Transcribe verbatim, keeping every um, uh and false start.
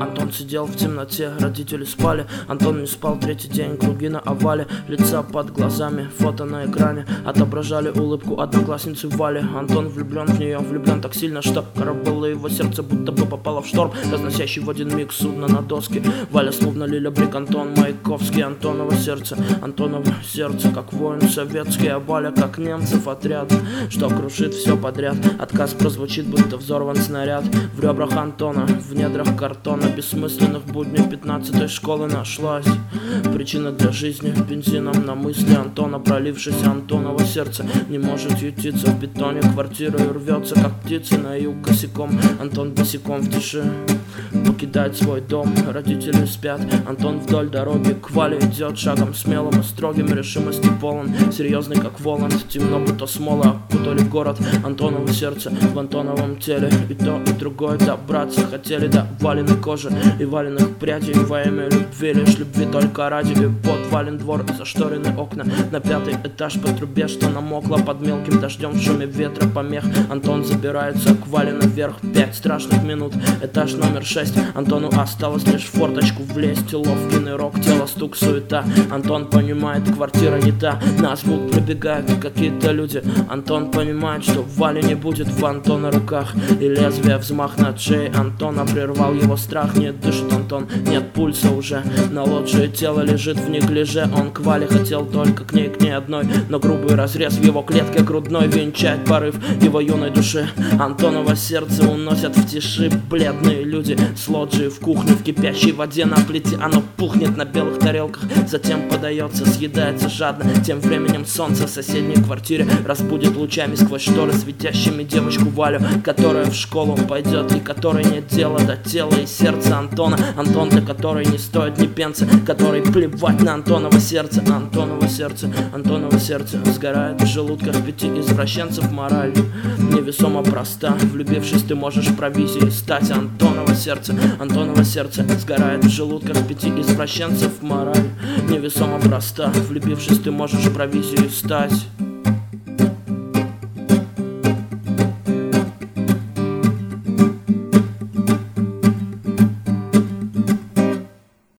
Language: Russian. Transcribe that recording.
Антон сидел в темноте, родители спали. Антон не спал третий день, круги на овале, лица под глазами, фото на экране отображали улыбку одноклассницы Вали. Антон влюблен в нее, влюблен так сильно, что коробило его сердце, будто бы попало в шторм, разносящий в один миг судно на доске. Валя словно Лиля Брик, Антон Маяковский. Антоново сердце, Антоново сердце, как воин советский, а Валя как немцев отряд, что крушит все подряд. Отказ прозвучит, будто взорван снаряд в ребрах Антона, в недрах картона бессмысленных будней пятнадцатой школы нашлась причина для жизни, бензином на мысли Антона пролившийся. Антоново сердце не может ютиться в бетоне квартиры и рвется, как птица на юг косяком. Антон босиком в тиши покидает свой дом, родители спят. Антон вдоль дороги к Вале идет шагом смелым и строгим, решимости полон, серьезный как Воланд. Темно, будто смола окутали город. Антоново сердце в Антоновом теле, и то, и другое добраться хотели до Валиной кожи и Валиных прядей. Во имя любви, лишь любви только ради. И вот Валин двор и зашторенные окна, на пятый этаж по трубе, что намокла под мелким дождем, в шуме ветра помех. Антон забирается к Вале наверх, пять страшных минут, этаж номер шесть. Антону осталось лишь в форточку влезть, ловкий нырок, тело стук, суета. Антон понимает, квартира не та, на звук прибегают какие-то люди. Антон понимает, что Вали не будет в Антона руках, и лезвие взмах над шеей Антона прервал его страх. Не дышит Антон, нет пульса уже, на лоджии тело лежит в неглиже. Он к Вале хотел только к ней, к ней одной, но грубый разрез в его клетке грудной венчает порыв его юной души. Антоново сердце уносят в тиши бледные люди с лоджии в кухню, в кипящей воде на плите. Оно пухнет на белых тарелках, затем подается, съедается жадно. Тем временем солнце в соседней квартире разбудит лучами сквозь шторы светящими девочку Валю, которая в школу пойдет и которой нет дела до тела и сердца Антона. Антон, для которой не стоит ни пенса, который плевать на Антоново сердце. Антоново сердце, Антоново сердце сгорает в желудках пяти извращенцев. Мораль невесомо проста, влюбившись ты можешь провизией стать. Антоново сердце, Антоново сердце сгорает в желудках пяти извращенцев. Мораль невесомо проста, влюбившись ты можешь провизией стать.